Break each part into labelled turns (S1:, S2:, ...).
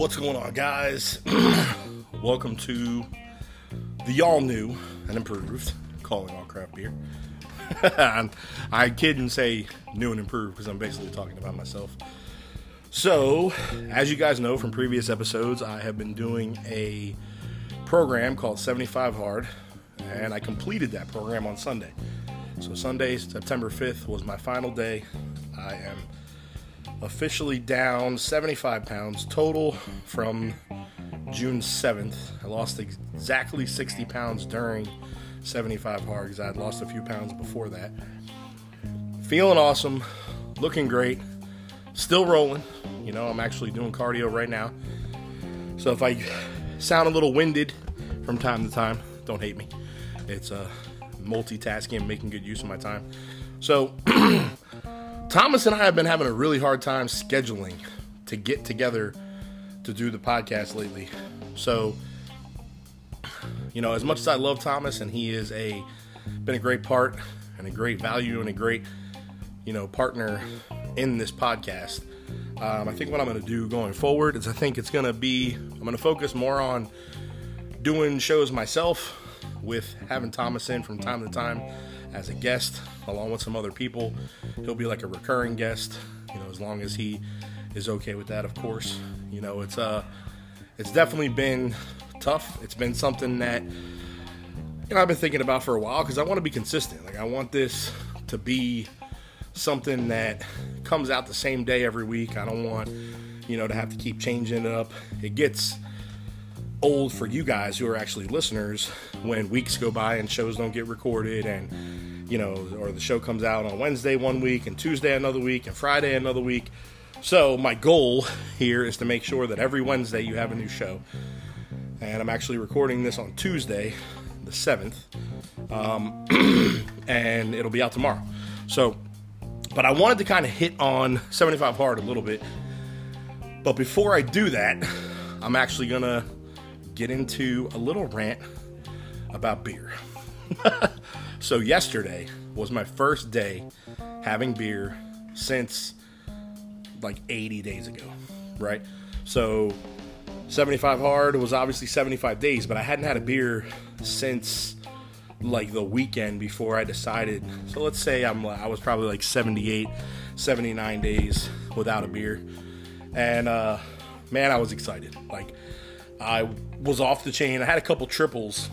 S1: What's going on, guys? Welcome to the all-new and improved Calling All Craft Beer. I kid and say new and improved because I'm basically talking about myself. So, as you guys know from previous episodes, I have been doing a program called 75 Hard, and I completed that program on Sunday. So Sunday, September 5th, was my final day. I am officially down 75 pounds total from June 7th. I lost exactly 60 pounds during 75 Hard because I had lost a few pounds before that. Feeling awesome, looking great, still rolling. You know, I'm actually doing cardio right now. So if I sound a little winded from time to time, don't hate me. It's multitasking, making good use of my time. So Thomas and I have been having a really hard time scheduling to get together to do the podcast lately. So, you know, as much as I love Thomas and he is been a great part and a great value and a great, partner in this podcast, I think what I'm going to do going forward is I'm going to focus more on doing shows myself with having Thomas in from time to time as a guest, along with some other people. He'll be like a recurring guest, as long as he is okay with that, of course. It's definitely been tough. It's been something that, I've been thinking about for a while because I want to be consistent. Like, I want this to be something that comes out the same day every week. I don't want, to have to keep changing it up. It gets old for you guys who are actually listeners when weeks go by and shows don't get recorded and or the show comes out on Wednesday one week and Tuesday another week and Friday another week. So my goal here is to make sure that every Wednesday you have a new show, and I'm actually recording this on Tuesday the 7th, and it'll be out tomorrow. So but I wanted to kind of hit on 75 Hard a little bit, but before I do that, I'm actually gonna get into a little rant about beer. So yesterday was my first day having beer since like 80 days ago, right? So 75 Hard was obviously 75 days, but I hadn't had a beer since like the weekend before I decided. So let's say I was probably like 78, 79 days without a beer. And man, I was excited. Like, I was off the chain. I had a couple triples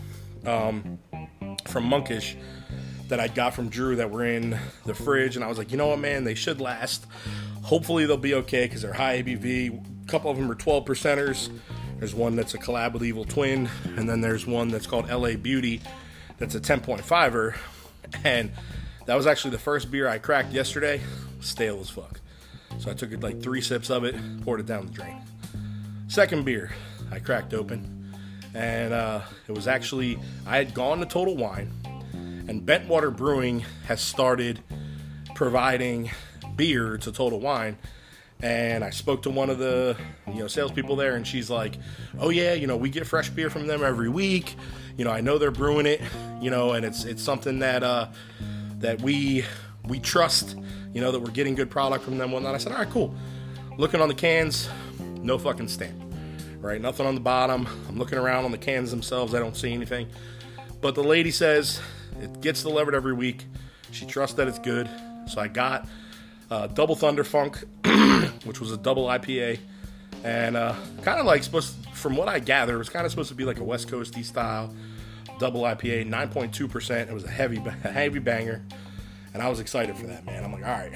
S1: from Monkish that I got from Drew that were in the fridge, and I was like, you know what, man, they should last. Hopefully they'll be okay because they're high ABV. A couple of them are 12 percenters. There's one that's a collab with Evil Twin, and then there's one that's called LA Beauty that's a 10.5er, and that was actually the first beer I cracked yesterday. Stale as fuck. So I took like 3 sips of it, poured it down the drain. Second beer I cracked open, and it was actually, I had gone to Total Wine, and Bentwater Brewing has started providing beer to Total Wine, and I spoke to one of the salespeople there, and she's like, oh yeah, we get fresh beer from them every week. I know they're brewing it, and it's something that that we trust, that we're getting good product from them and whatnot. I said, all right, cool. Looking on the cans, no fucking stamp. Right, nothing on the bottom. I'm looking around on the cans themselves. I don't see anything. But the lady says it gets delivered every week. She trusts that it's good. So I got Double Thunder Funk, which was a double IPA. And kind of like from what I gather, it was kind of supposed to be like a West Coasty style double IPA, 9.2%. It was a heavy banger. And I was excited for that, man. I'm like, all right,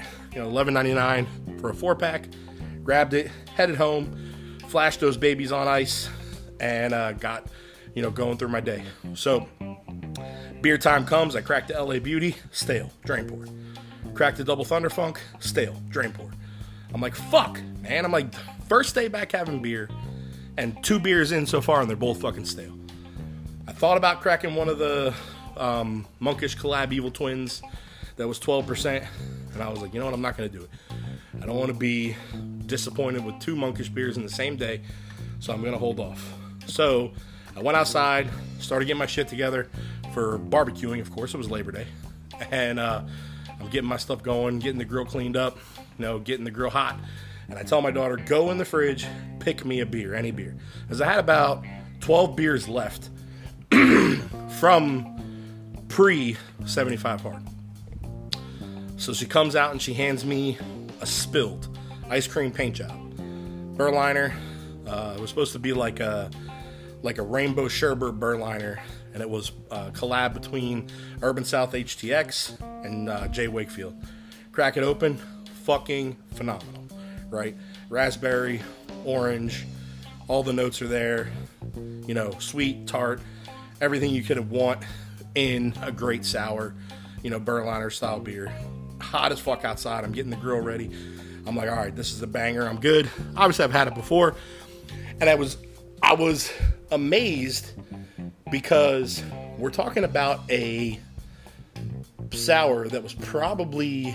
S1: $11.99 for a 4-pack. Grabbed it, headed home. Flashed those babies on ice, and got, going through my day. So, beer time comes. I cracked the LA Beauty, stale, drain pour. Cracked the Double Thunder Funk, stale, drain pour. I'm like, fuck, man. I'm like, first day back having beer, and 2 beers in so far, and they're both fucking stale. I thought about cracking one of the Monkish collab Evil Twins that was 12%, and I was like, you know what, I'm not going to do it. I don't want to be disappointed with 2 Monkish beers in the same day, so I'm going to hold off. So I went outside, started getting my shit together for barbecuing. Of course, it was Labor Day, and I'm getting my stuff going, getting the grill cleaned up, getting the grill hot, And I tell my daughter, go in the fridge, pick me a beer, any beer. Because I had about 12 beers left from pre-75 hard. So she comes out and she hands me a spilled ice cream paint job. Burliner. It was supposed to be like a rainbow sherbet Burliner. And it was a collab between Urban South HTX and Jay Wakefield. Crack it open. Fucking phenomenal. Right? Raspberry, orange, all the notes are there. You know, sweet, tart, everything you could want in a great sour, you know, Burliner style beer. Hot as fuck outside. I'm getting the grill ready. I'm like, all right, this is a banger. I'm good. Obviously, I've had it before. And I was amazed because we're talking about a sour that was probably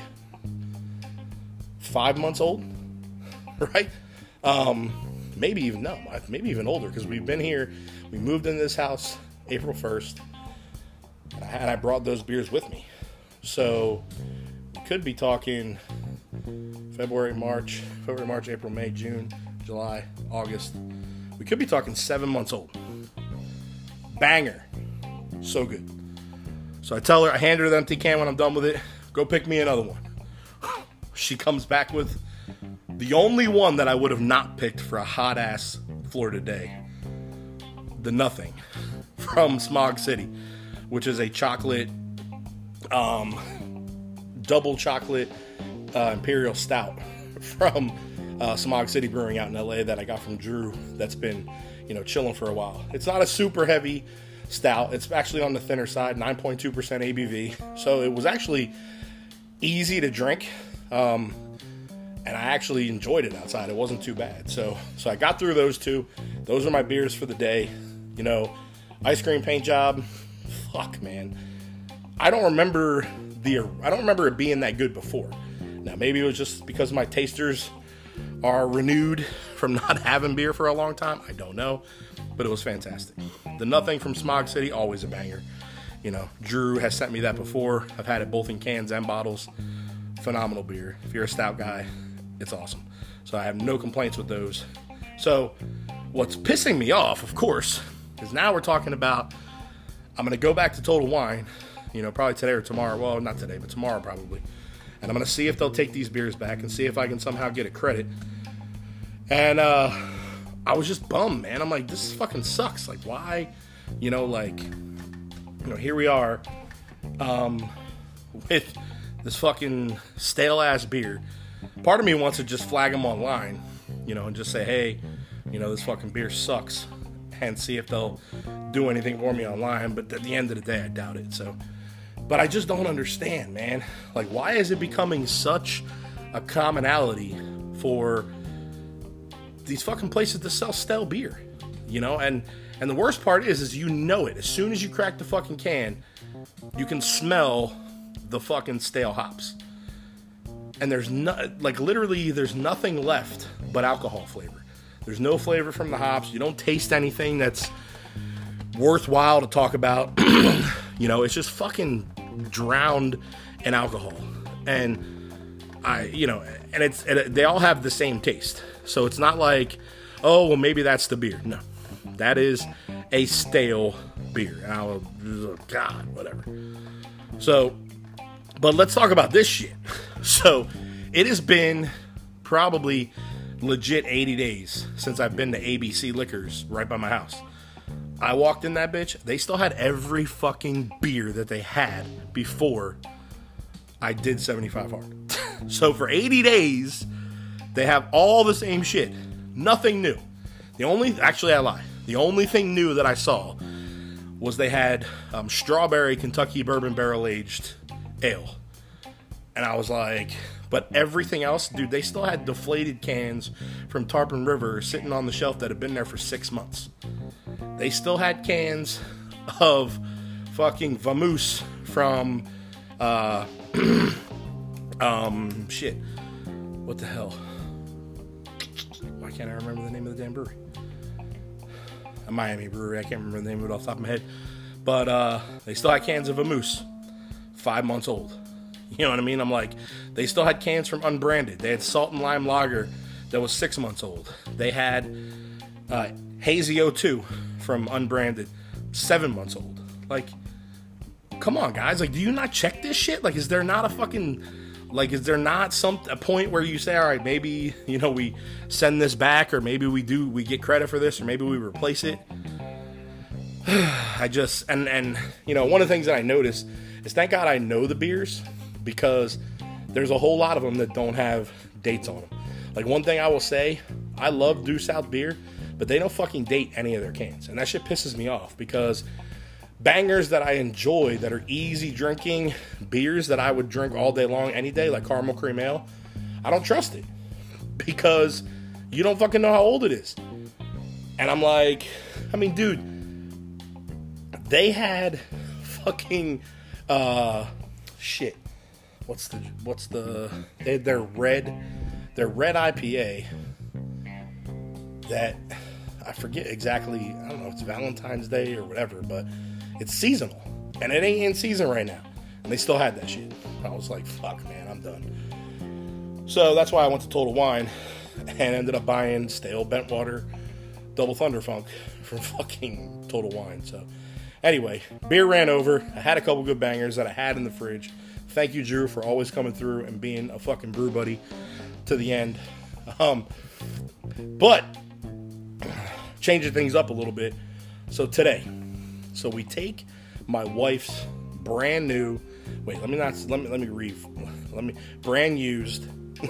S1: 5 months old, right? Maybe even older, because we've been here. We moved into this house April 1st, and I brought those beers with me. So we could be talking February, March, April, May, June, July, August. We could be talking 7 months old. Banger. So good. So I tell her, I hand her the empty can when I'm done with it. Go pick me another one. She comes back with the only one that I would have not picked for a hot-ass Florida day. The Nothing from Smog City, which is a chocolate, double chocolate imperial stout from Smog City Brewing out in LA that I got from Drew that's been, you know, chilling for a while. It's not a super heavy stout. It's actually on the thinner side, 9.2% ABV. So it was actually easy to drink. And I actually enjoyed it outside. It wasn't too bad. So I got through those two. Those are my beers for the day. You know, ice cream paint job. Fuck, man. I don't remember it being that good before. Now, maybe it was just because my tasters are renewed from not having beer for a long time. I don't know. But it was fantastic. The Nothing from Smog City, always a banger. You know, Drew has sent me that before. I've had it both in cans and bottles. Phenomenal beer. If you're a stout guy, it's awesome. So I have no complaints with those. So what's pissing me off, of course, is now we're talking about, I'm going to go back to Total Wine, you know, probably today or tomorrow. Well, not today, but tomorrow probably. And I'm going to see if they'll take these beers back and see if I can somehow get a credit. And I was just bummed, man. I'm like, this fucking sucks. Like, why? You know, like, you know, here we are with this fucking stale-ass beer. Part of me wants to just flag them online, you know, and just say, hey, you know, this fucking beer sucks, and see if they'll do anything for me online. But at the end of the day, I doubt it. So, but I just don't understand, man. Like, why is it becoming such a commonality for these fucking places to sell stale beer? You know, and the worst part is you know it. As soon as you crack the fucking can, you can smell the fucking stale hops. And there's there's nothing left but alcohol flavor. There's no flavor from the hops. You don't taste anything that's worthwhile to talk about. You know, it's just fucking drowned in alcohol. And they all have the same taste. So it's not like, oh, well, maybe that's the beer. No, that is a stale beer. God, whatever. So, but let's talk about this shit. So, it has been probably legit 80 days since I've been to ABC Liquors right by my house. I walked in that bitch. They still had every fucking beer that they had before I did 75 hard. So, for 80 days, they have all the same shit. Nothing new. Actually, I lie. The only thing new that I saw was they had strawberry Kentucky bourbon barrel-aged ale. And I was like, but everything else, dude, they still had deflated cans from Tarpon River sitting on the shelf that had been there for 6 months. They still had cans of fucking Vamoose from, shit. What the hell? Why can't I remember the name of the damn brewery? A Miami brewery. I can't remember the name of it off the top of my head. But they still had cans of Vamoose. 5 months old. You know what I mean? I'm like, they still had cans from Unbranded. They had Salt and Lime Lager that was 6 months old. They had Hazy 02 from Unbranded, 7 months old. Like, come on, guys. Like, do you not check this shit? Like, is there not a fucking... Like, is there not a point where you say, all right, maybe, you know, we send this back, or maybe we get credit for this, or maybe we replace it? I just, and you know, one of the things that I noticed is, thank God I know the beers, because there's a whole lot of them that don't have dates on them. Like, one thing I will say, I love Due South beer, but they don't fucking date any of their cans. And that shit pisses me off, because bangers that I enjoy, that are easy drinking beers that I would drink all day long, any day, like Caramel Cream Ale, I don't trust it, because you don't fucking know how old it is. And I'm like, I mean, dude, they had fucking shit. They had their red IPA that I forget exactly. I don't know, it's Valentine's Day or whatever, but it's seasonal, and it ain't in season right now, and they still had that shit. I was like, fuck, man, I'm done. So that's why I went to Total Wine and ended up buying stale Bentwater Double Thunderfunk from fucking Total Wine. So anyway, beer ran over. I had a couple good bangers that I had in the fridge. Thank you, Drew, for always coming through and being a fucking brew buddy to the end. But changing things up a little bit. So today, we take my wife's brand new, brand used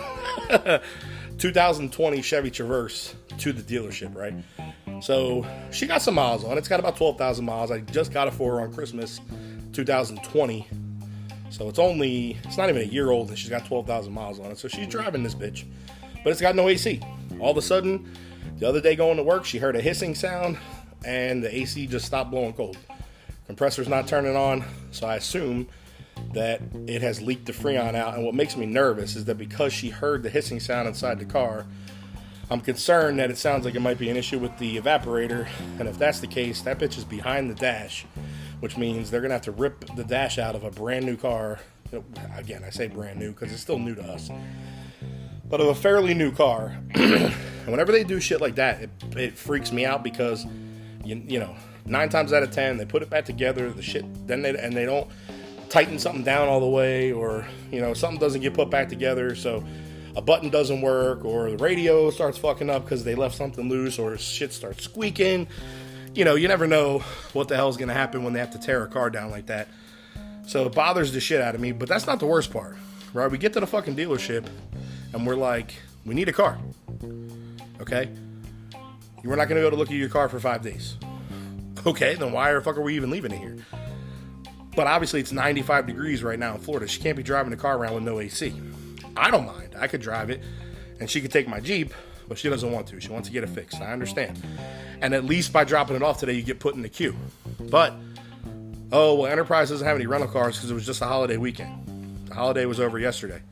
S1: 2020 Chevy Traverse to the dealership, right? So she got some miles on it. It's got about 12,000 miles. I just got it for her on Christmas 2020. So it's not even a year old, and she's got 12,000 miles on it. So she's driving this bitch, but it's got no AC. All of a sudden, the other day going to work, she heard a hissing sound, and the AC just stopped blowing cold. Compressor's not turning on, so I assume that it has leaked the Freon out. And what makes me nervous is that because she heard the hissing sound inside the car, I'm concerned that it sounds like it might be an issue with the evaporator. And if that's the case, that bitch is behind the dash, which means they're going to have to rip the dash out of a brand new car. Again, I say brand new because it's still new to us, but of a fairly new car. And whenever they do shit like that, it freaks me out, because you know, 9 times out of 10 they put it back together, the shit, they don't tighten something down all the way, or you know, something doesn't get put back together, so a button doesn't work, or the radio starts fucking up because they left something loose, or shit starts squeaking. You know, you never know what the hell is going to happen when they have to tear a car down like that. So it bothers the shit out of me, but that's not the worst part, right? We get to the fucking dealership, and we're like, we need a car, okay? We're not going to go to look at your car for 5 days. Okay, then why the fuck are we even leaving it here? But obviously it's 95 degrees right now in Florida. She can't be driving the car around with no AC. I don't mind. I could drive it, and she could take my Jeep, but she doesn't want to. She wants to get it fixed. I understand. And at least by dropping it off today, you get put in the queue. But, Enterprise doesn't have any rental cars because it was just a holiday weekend. The holiday was over yesterday.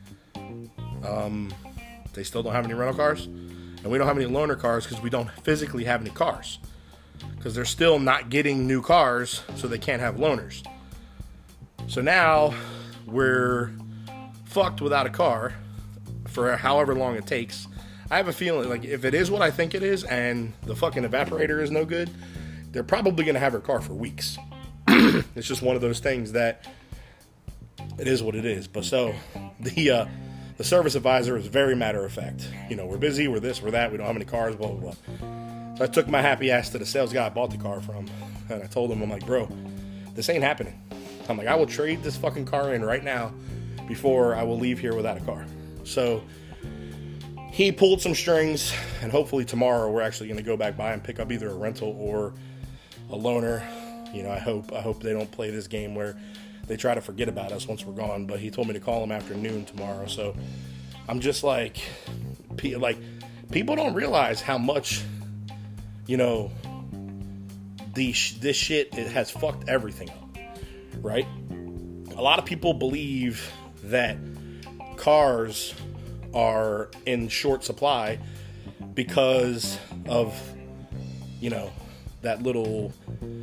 S1: They still don't have any rental cars, and we don't have any loaner cars because we don't physically have any cars, because they're still not getting new cars, so they can't have loaners. So now we're fucked without a car for however long it takes. I have a feeling, like, if it is what I think it is and the fucking evaporator is no good, they're probably going to have her car for weeks. It's just one of those things that it is what it is. But so the service advisor is very matter of fact. You know, we're busy, we're this, we're that, we don't have any cars, blah, blah, blah. So I took my happy ass to the sales guy I bought the car from, and I told him, I'm like, bro, this ain't happening. I'm like, I will trade this fucking car in right now before I will leave here without a car. So he pulled some strings, and hopefully tomorrow we're actually going to go back by and pick up either a rental or a loaner. You know, I hope they don't play this game where they try to forget about us once we're gone. But he told me to call him after noon tomorrow. So I'm just like people don't realize how much, you know, this shit, it has fucked everything up, right? A lot of people believe that cars are in short supply because of, you know, that little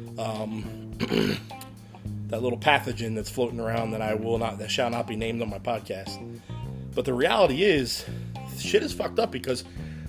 S1: that little pathogen that's floating around that shall not be named on my podcast. But the reality is, shit is fucked up because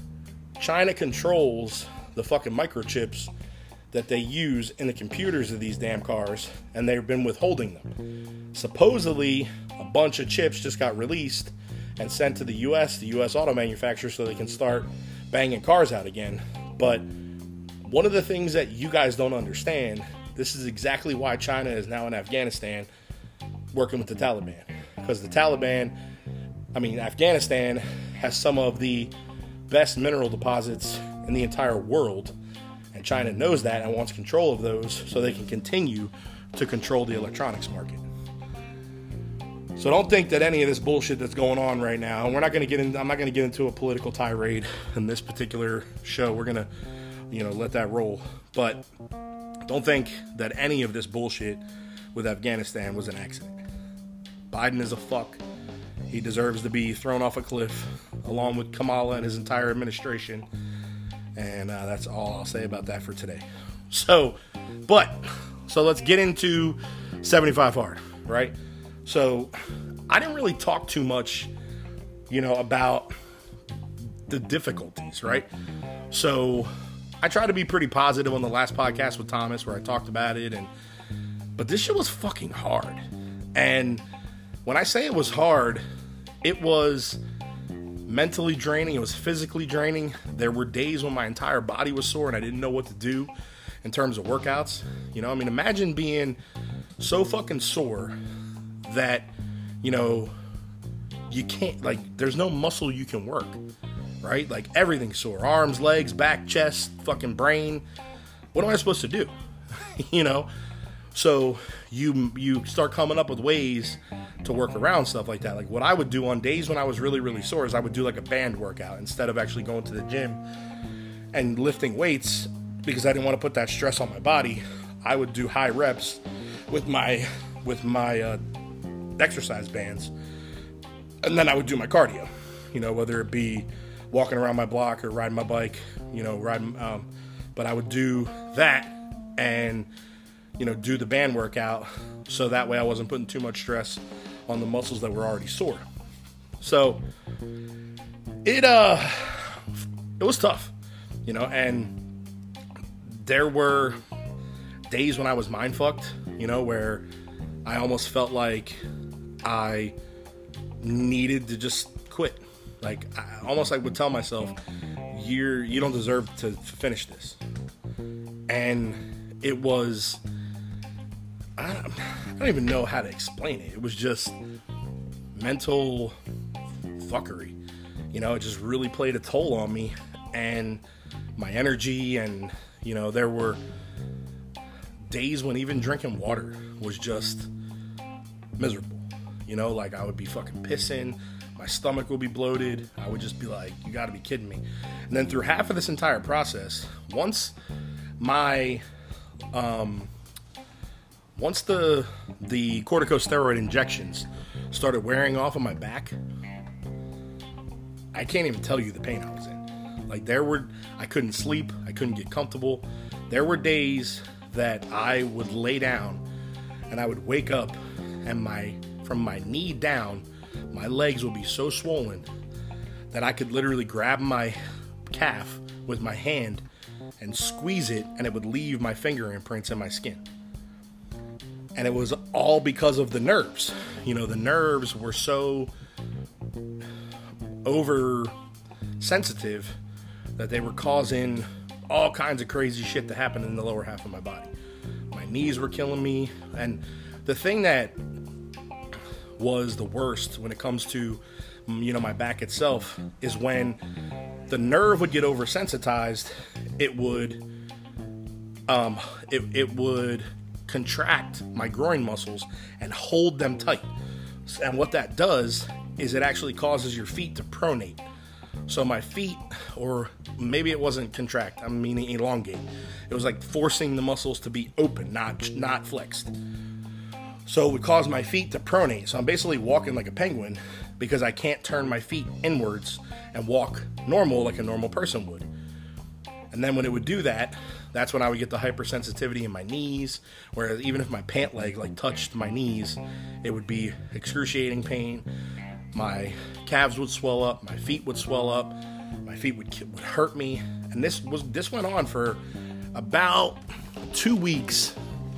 S1: China controls the fucking microchips that they use in the computers of these damn cars, and they've been withholding them. Supposedly, a bunch of chips just got released and sent to the U.S. auto manufacturers, so they can start banging cars out again. But one of the things that you guys don't understand, this is exactly why China is now in Afghanistan working with the Taliban. Because Afghanistan has some of the best mineral deposits in the entire world. And China knows that and wants control of those so they can continue to control the electronics market. So don't think that any of this bullshit that's going on right now, and I'm not going to get into a political tirade in this particular show. We're going to, let that roll. But don't think that any of this bullshit with Afghanistan was an accident. Biden is a fuck. He deserves to be thrown off a cliff along with Kamala and his entire administration. And that's all I'll say about that for today. So let's get into 75 hard, right? So I didn't really talk too much, about the difficulties, right? So I tried to be pretty positive on the last podcast with Thomas where I talked about it, but this shit was fucking hard. And when I say it was hard, it was mentally draining. It was physically draining. There were days when my entire body was sore and I didn't know what to do in terms of workouts. Imagine being so fucking sore that, you can't, there's no muscle you can work, right? Like, everything's sore. Arms, legs, back, chest, fucking brain. What am I supposed to do? So you start coming up with ways to work around stuff like that. Like, what I would do on days when I was really, really sore is I would do like a band workout instead of actually going to the gym and lifting weights, because I didn't want to put that stress on my body. I would do high reps with my exercise bands, and then I would do my cardio, whether it be walking around my block or riding my bike, but I would do that and do the band workout, so that way I wasn't putting too much stress on the muscles that were already sore. So it was tough, and there were days when I was mind fucked, where I almost felt like I needed to just quit. Like, I almost would tell myself, you don't deserve to finish this. And it was, I don't even know how to explain it. It was just mental fuckery. It just really played a toll on me and my energy. And, there were days when even drinking water was just miserable. I would be fucking pissing. My stomach would be bloated. I would just be like, you gotta be kidding me. And then through half of this entire process, once the corticosteroid injections started wearing off on my back, I can't even tell you the pain I was in. I couldn't sleep. I couldn't get comfortable. There were days that I would lay down and I would wake up and from my knee down, my legs would be so swollen that I could literally grab my calf with my hand and squeeze it, and it would leave my finger imprints in my skin. And it was all because of the nerves. The nerves were so oversensitive that they were causing all kinds of crazy shit to happen in the lower half of my body. My knees were killing me. And the thing that was the worst when it comes to, my back itself is when the nerve would get oversensitized, it would contract my groin muscles and hold them tight. And what that does is it actually causes your feet to pronate. So my feet, or maybe it wasn't contract, I'm meaning elongate. It was like forcing the muscles to be open, not flexed. So it would cause my feet to pronate. So I'm basically walking like a penguin because I can't turn my feet inwards and walk normal like a normal person would. And then when it would do that, that's when I would get the hypersensitivity in my knees, whereas even if my pant leg touched my knees, it would be excruciating pain. My calves would swell up, my feet would swell up, My feet would hurt me. And this went on for about 2 weeks,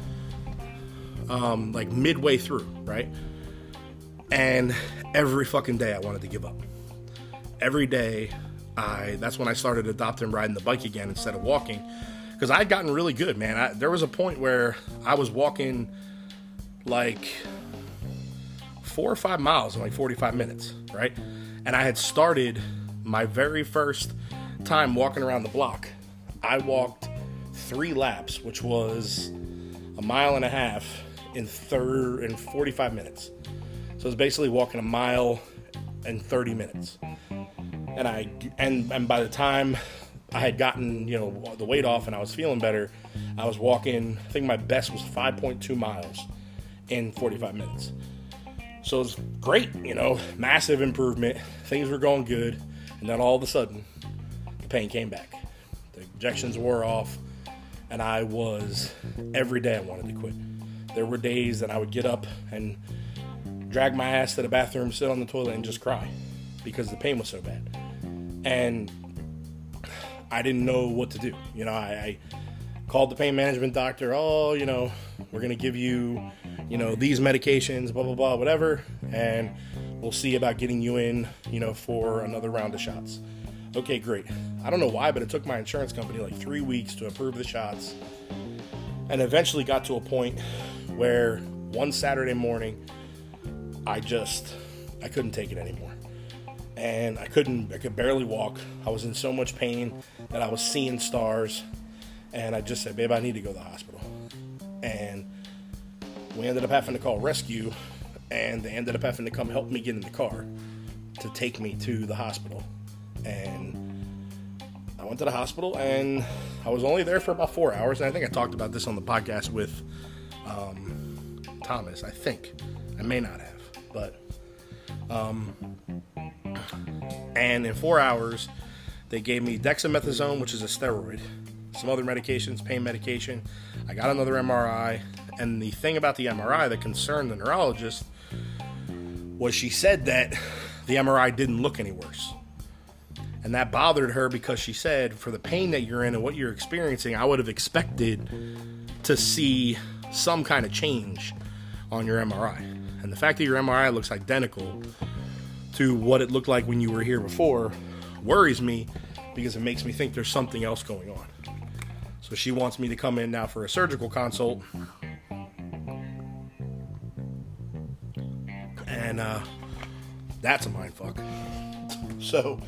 S1: like midway through, right? And every fucking day I wanted to give up. Every day, that's when I started adopting riding the bike again instead of walking. Because I'd gotten really good, man. There was a point where I was walking like 4 or 5 miles in like 45 minutes, right? And I had started my very first time walking around the block. I walked 3 laps, which was 1.5 miles in 45 minutes. So it's basically walking 1 mile in 30 minutes. And by the time I had gotten, the weight off and I was feeling better, I was walking, I think my best was 5.2 miles in 45 minutes. So it was great, massive improvement. Things were going good. And then all of a sudden, the pain came back. The injections wore off. And every day I wanted to quit. There were days that I would get up and drag my ass to the bathroom, sit on the toilet, and just cry because the pain was so bad. And I didn't know what to do. I called the pain management doctor. Oh, we're going to give you, these medications, blah, blah, blah, whatever. And we'll see about getting you in, for another round of shots. Okay, great. I don't know why, but it took my insurance company like 3 weeks to approve the shots. And eventually got to a point where one Saturday morning, I couldn't take it anymore. And I could barely walk. I was in so much pain that I was seeing stars. And I just said, babe, I need to go to the hospital. And we ended up having to call rescue. And they ended up having to come help me get in the car to take me to the hospital. And I went to the hospital, and I was only there for about 4 hours. And I think I talked about this on the podcast with Thomas, I think. I may not have. But and in 4 hours, they gave me dexamethasone, which is a steroid, some other medications, pain medication. I got another MRI, and the thing about the MRI that concerned the neurologist was she said that the MRI didn't look any worse. And that bothered her because she said, for the pain that you're in and what you're experiencing, I would have expected to see some kind of change on your MRI. And the fact that your MRI looks identical to what it looked like when you were here before worries me because it makes me think there's something else going on. So she wants me to come in now for a surgical consult. And that's a mindfuck. So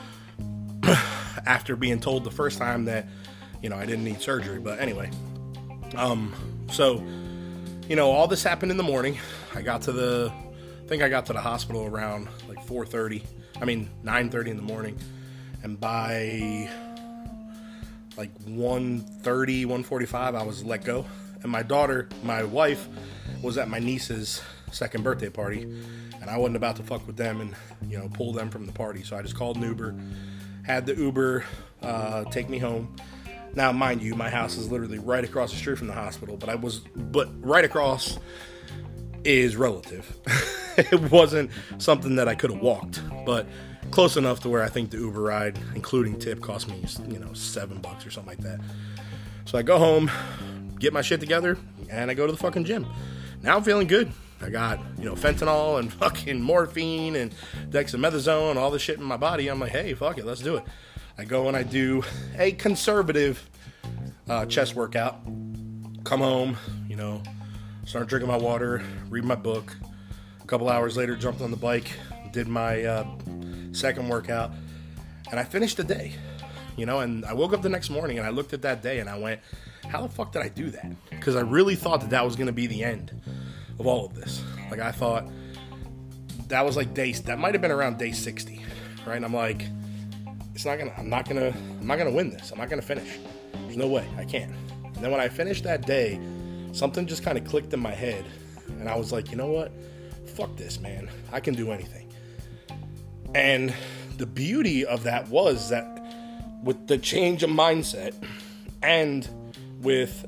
S1: after being told the first time that, I didn't need surgery. But anyway, so, all this happened in the morning. I got to the hospital around like 9:30 in the morning. And by like 1:30, 1:45, I was let go. And my wife, was at my niece's second birthday party. And I wasn't about to fuck with them and, pull them from the party. So I just called an Uber. Had the Uber take me home. Now, mind you, my house is literally right across the street from the hospital, but right across is relative. It wasn't something that I could have walked, but close enough to where I think the Uber ride, including tip, cost me, $7 or something like that. So I go home, get my shit together, and I go to the fucking gym. Now I'm feeling good. I got, fentanyl and fucking morphine and dexamethasone, all this shit in my body. I'm like, hey, fuck it, let's do it. I go and I do a conservative chest workout. Come home, start drinking my water, read my book. A couple hours later, jumped on the bike, did my second workout, and I finished the day. And I woke up the next morning and I looked at that day and I went, how the fuck did I do that? Because I really thought that was going to be the end of all of this. Like, I thought that was like that might have been around day 60, right? And I'm like, I'm not gonna win this. I'm not gonna finish. There's no way. I can't. And then when I finished that day, something just kind of clicked in my head, and I was like, you know what? Fuck this, man. I can do anything. And the beauty of that was that with the change of mindset and with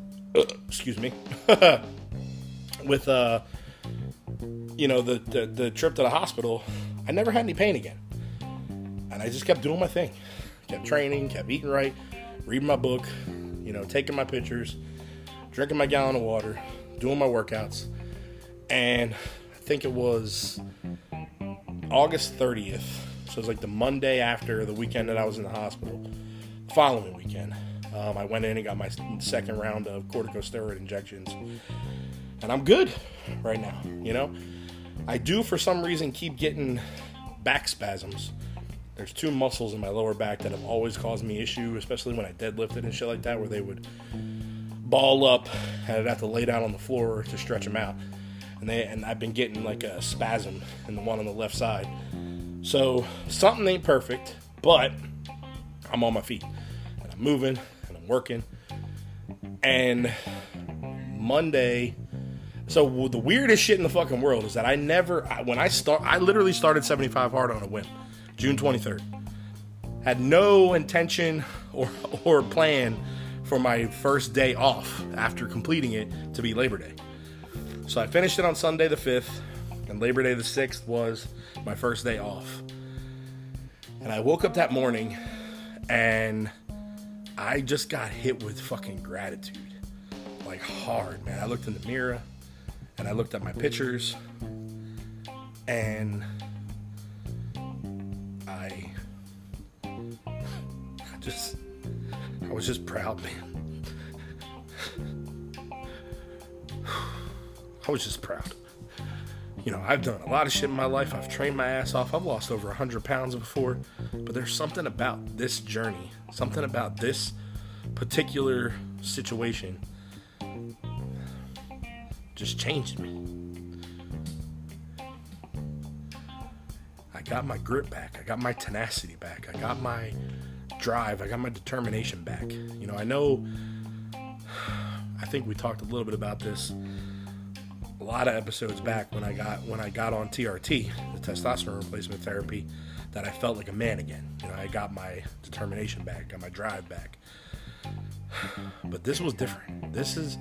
S1: with the trip to the hospital, I never had any pain again. And I just kept doing my thing. Kept training, kept eating right, reading my book, taking my pictures, drinking my gallon of water, doing my workouts. And I think it was August 30th. So it was like the Monday after the weekend that I was in the hospital. The following weekend, I went in and got my second round of corticosteroid injections. And I'm good right now, I do, for some reason, keep getting back spasms. There's two muscles in my lower back that have always caused me issue, especially when I deadlifted and shit like that, where they would ball up and I'd have to lay down on the floor to stretch them out. And I've been getting like a spasm in the one on the left side. So something ain't perfect, but I'm on my feet and I'm moving and I'm working. And Monday, so the weirdest shit in the fucking world is that I literally started 75 hard on a whim, June 23rd. Had no intention or plan for my first day off after completing it to be Labor Day. So I finished it on Sunday the 5th, and Labor Day the 6th was my first day off. And I woke up that morning, and I just got hit with fucking gratitude. Like, hard, man. I looked in the mirror, and I looked at my pictures, and I was just proud, man. I was just proud. I've done a lot of shit in my life. I've trained my ass off. I've lost over 100 pounds before. But there's something about this journey, something about this particular situation just changed me. I got my grip back. I got my tenacity back. I got my drive. I got my determination back. I think we talked a little bit about this a lot of episodes back when I got on TRT, the testosterone replacement therapy, that I felt like a man again. I got my determination back, got my drive back. But this was different. This is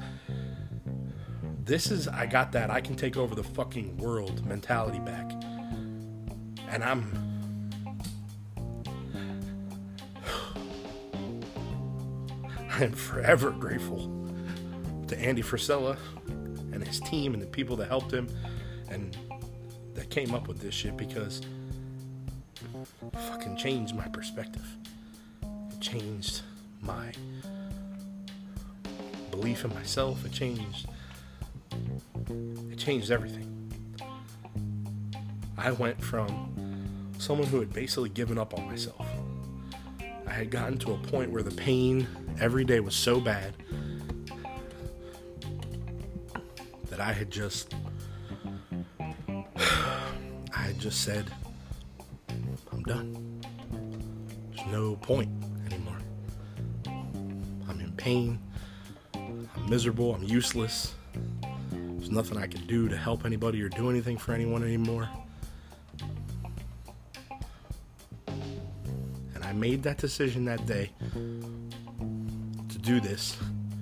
S1: I got that I can take over the fucking world mentality back. And I am forever grateful to Andy Frisella and his team and the people that helped him and that came up with this shit, because it fucking changed my perspective. It changed my belief in myself. It changed everything. I went from someone who had basically given up on myself. I had gotten to a point where the pain every day was so bad that I had just said, I'm done. There's no point anymore. I'm in pain. I'm miserable. I'm useless. There's nothing I can do to help anybody or do anything for anyone anymore. And I made that decision that day to do this.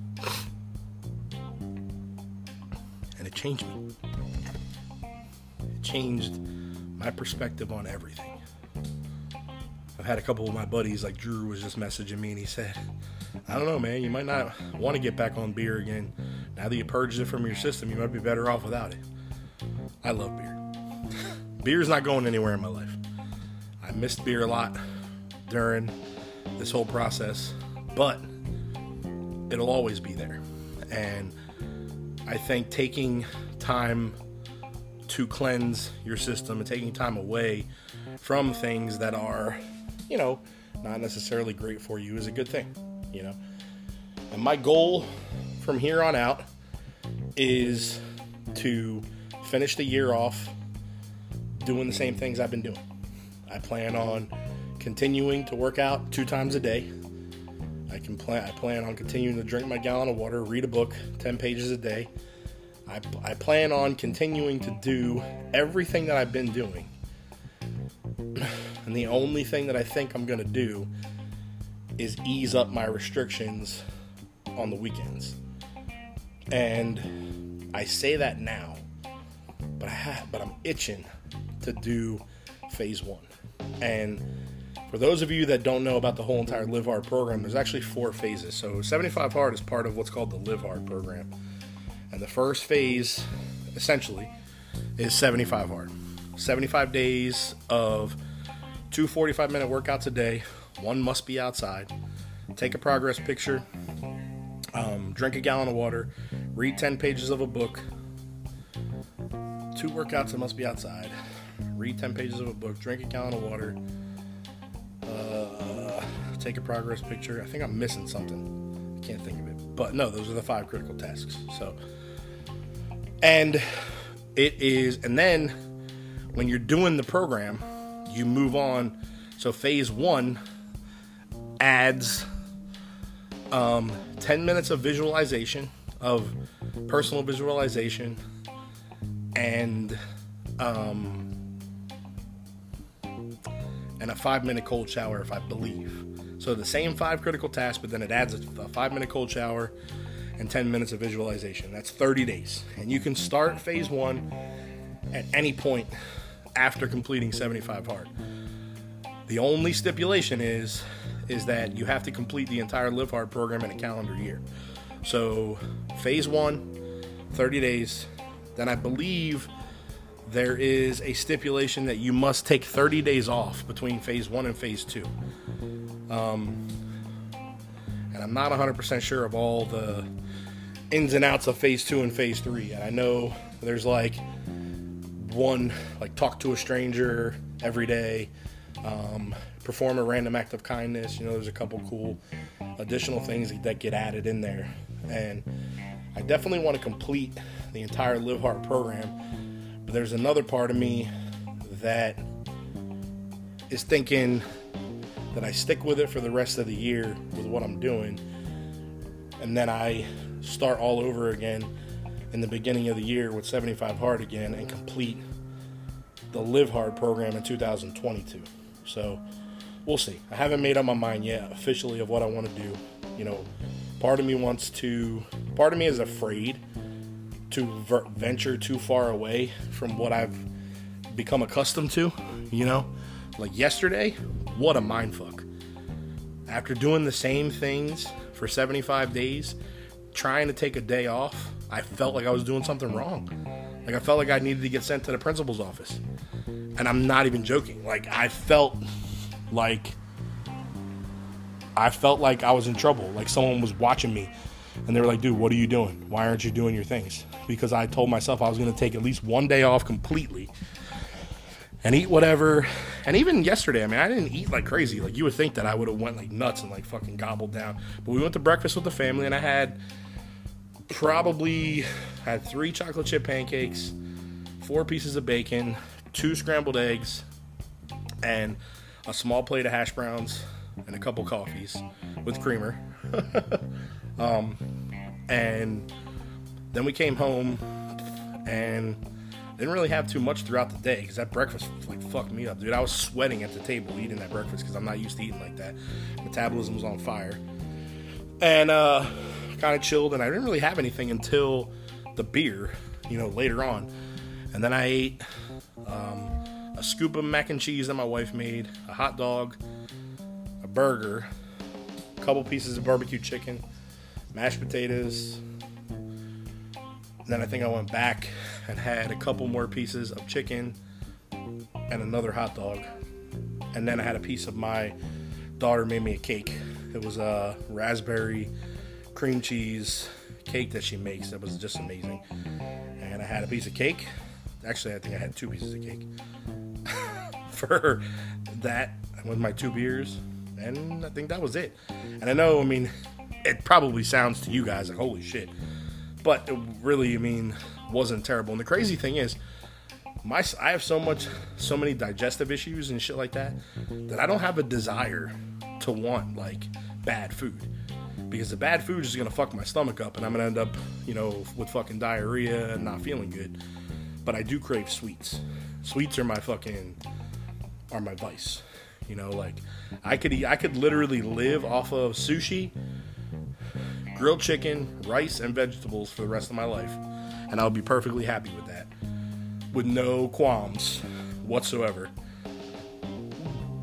S1: And it changed me. It changed my perspective on everything. I've had a couple of my buddies, like Drew was just messaging me, and he said, I don't know, man, you might not want to get back on beer again. Now that you purged it from your system, you might be better off without it. I love beer. Beer's not going anywhere in my life. I missed beer a lot during this whole process, but it'll always be there. And I think taking time to cleanse your system and taking time away from things that are, not necessarily great for you is a good thing, And my goal from here on out is to finish the year off doing the same things I've been doing. I plan on continuing to work out 2 times a day. I plan on continuing to drink my gallon of water, read a book, 10 pages a day. I plan on continuing to do everything that I've been doing. And the only thing that I think I'm going to do is ease up my restrictions on the weekends. And I say that now, but I'm itching to do phase 1. And For those of you that don't know about the whole entire Live Hard program, there's actually 4 phases. So 75 Hard is part of what's called the Live Hard program. And the first phase, essentially, is 75 Hard. 75 days of 2 45-minute workouts a day. 1 must be outside. Take a progress picture. Drink a gallon of water. Read 10 pages of a book. 2 workouts that must be outside. Read 10 pages of a book. Drink a gallon of water. Take a progress picture. I think I'm missing something. I can't think of it. But no, those are the 5 critical tasks. So, and then when you're doing the program, you move on. So phase 1 adds 10 minutes of visualization, of personal visualization, and a 5-minute cold shower, if I believe. So the same 5 critical tasks, but then it adds a 5-minute cold shower and 10 minutes of visualization. That's 30 days. And you can start phase 1 at any point after completing 75 Hard. The only stipulation is that you have to complete the entire Live Hard program in a calendar year. So phase 1, 30 days. Then I believe there is a stipulation that you must take 30 days off between phase 1 and phase 2. And I'm not 100% sure of all the ins and outs of phase 2 and phase 3. And I know there's like talk to a stranger every day, perform a random act of kindness. There's a couple cool additional things that get added in there. And I definitely want to complete the entire Live Hard program. But there's another part of me that is thinking that I stick with it for the rest of the year with what I'm doing, and then I start all over again in the beginning of the year with 75 Hard again and complete the Live Hard program in 2022. So we'll see. I haven't made up my mind yet officially of what I want to do. Part of me is afraid to venture too far away from what I've become accustomed to. Like yesterday, what a mindfuck. After doing the same things for 75 days, trying to take a day off, I felt like I was doing something wrong. Like I felt like I needed to get sent to the principal's office. And I'm not even joking. Like I felt like I was in trouble. Like someone was watching me and they were like, dude, what are you doing? Why aren't you doing your things? Because I told myself I was going to take at least 1 day off completely and eat whatever. And even yesterday, I didn't eat like crazy. Like you would think that I would have went like nuts and like fucking gobbled down. But we went to breakfast with the family and I had 3 chocolate chip pancakes, 4 pieces of bacon, 2 scrambled eggs, and a small plate of hash browns and a couple coffees with creamer. And then we came home and didn't really have too much throughout the day because that breakfast like fucked me up, dude. I was sweating at the table eating that breakfast because I'm not used to eating like that. Metabolism was on fire. And kind of chilled, and I didn't really have anything until the beer, later on. And then I ate a scoop of mac and cheese that my wife made, a hot dog, a burger, a couple pieces of barbecue chicken, mashed potatoes. Then I think I went back and had a couple more pieces of chicken and another hot dog. And then I had a piece of my daughter made me a cake. It was a raspberry cream cheese cake that she makes that was just amazing. And I had a piece of cake. Actually, I think I had 2 pieces of cake for that with my 2 beers. And I think that was it. And I know, it probably sounds to you guys like, holy shit. But it really, wasn't terrible. And the crazy thing is, I have so many digestive issues and shit like that I don't have a desire to want, like, bad food. Because the bad food is going to fuck my stomach up, and I'm going to end up, with fucking diarrhea and not feeling good. But I do crave sweets. Sweets are my vice. I could literally live off of sushi, grilled chicken, rice, and vegetables for the rest of my life. And I'll be perfectly happy with that. With no qualms whatsoever.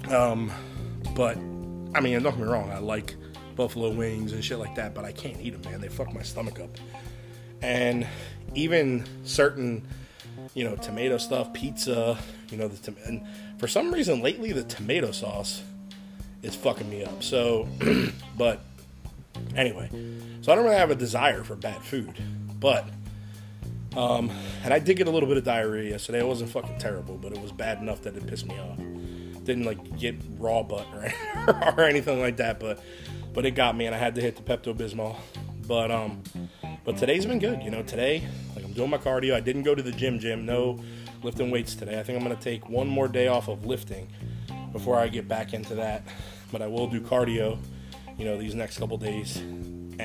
S1: But, I mean, don't get me wrong, I like buffalo wings and shit like that, but I can't eat them, man. They fuck my stomach up. And even certain, tomato stuff, pizza, and for some reason lately the tomato sauce is fucking me up. So, but anyway, so I don't really have a desire for bad food, but, and I did get a little bit of diarrhea yesterday. It wasn't fucking terrible, but it was bad enough that it pissed me off. Didn't like get raw butt or anything like that, but it got me, and I had to hit the Pepto-Bismol. But today's been good. Today, like, I'm doing my cardio. I didn't go to the gym. No lifting weights today. I think I'm going to take one more day off of lifting before I get back into that. But I will do cardio, these next couple days. And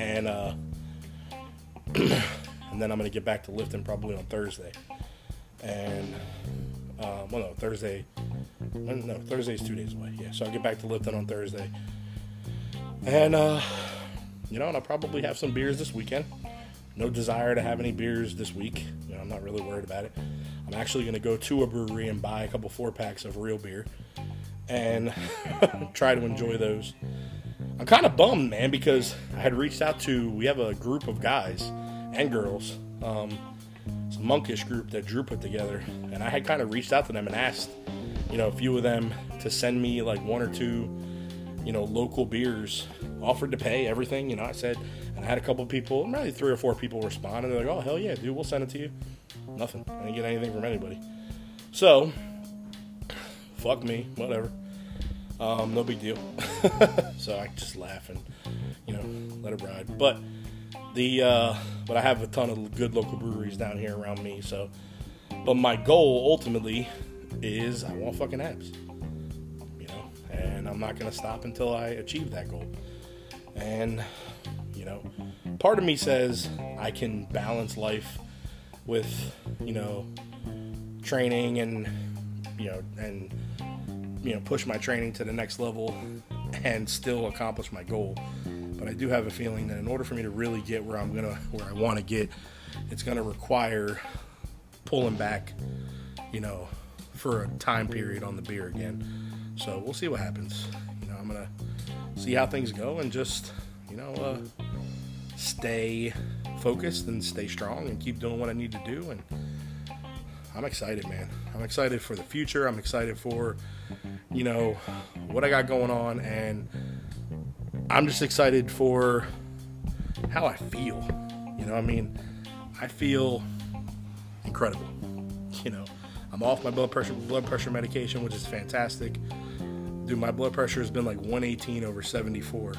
S1: and then I'm going to get back to lifting probably on Thursday. And, Thursday. No, Thursday's 2 days away. Yeah, so I'll get back to lifting on Thursday. And, and I'll probably have some beers this weekend. No desire to have any beers this week. I'm not really worried about it. I'm actually going to go to a brewery and buy a couple 4-packs of real beer and try to enjoy those. I'm kind of bummed, man, because I had reached out to, we have a group of guys and girls, it's a monkish group that Drew put together, and I had kind of reached out to them and asked, a few of them to send me like 1 or 2 local beers, offered to pay everything, I said, and I had a couple people, maybe 3 or 4 people respond, and they're like, oh, hell yeah, dude, we'll send it to you. Nothing. I didn't get anything from anybody. So, fuck me, whatever. No big deal. So I just laugh and, let it ride. But but I have a ton of good local breweries down here around me, so, but my goal ultimately is I want fucking abs. And I'm not going to stop until I achieve that goal. And, part of me says I can balance life with, training and, push my training to the next level and still accomplish my goal. But I do have a feeling that in order for me to really get where I want to get, it's going to require pulling back, for a time period on the beer again. So we'll see what happens. I'm going to see how things go and just, stay focused and stay strong and keep doing what I need to do. And I'm excited, man. I'm excited for the future. I'm excited for, what I got going on. And I'm just excited for how I feel. I feel incredible. I'm off my blood pressure medication, which is fantastic. Dude, my blood pressure has been like 118/74.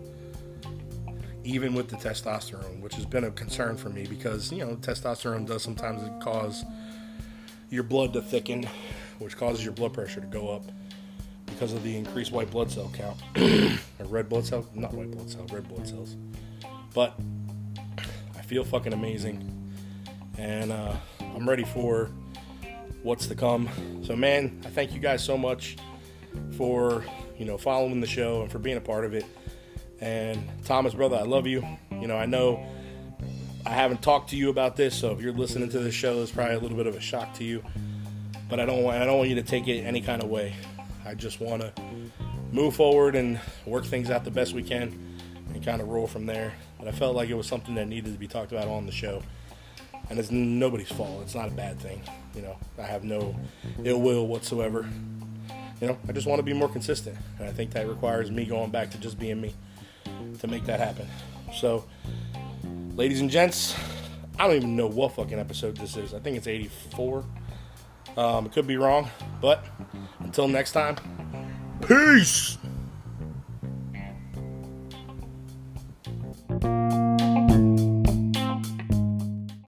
S1: Even with the testosterone, which has been a concern for me because, testosterone does sometimes cause your blood to thicken, which causes your blood pressure to go up because of the increased white blood cell count. Or red blood cell? Not white blood cell, red blood cells. But I feel fucking amazing. And I'm ready for what's to come. So, man, I thank you guys so much for, following the show and for being a part of it. And Thomas, brother, I love you. I know I haven't talked to you about this, so if you're listening to this show, it's probably a little bit of a shock to you. But I don't want you to take it any kind of way. I just want to move forward and work things out the best we can and kind of roll from there. But I felt like it was something that needed to be talked about on the show. And it's nobody's fault. It's not a bad thing. I have no ill will whatsoever. I just want to be more consistent. And I think that requires me going back to just being me to make that happen. So, ladies and gents, I don't even know what fucking episode this is. I think it's 84. It could be wrong. But until next time, peace!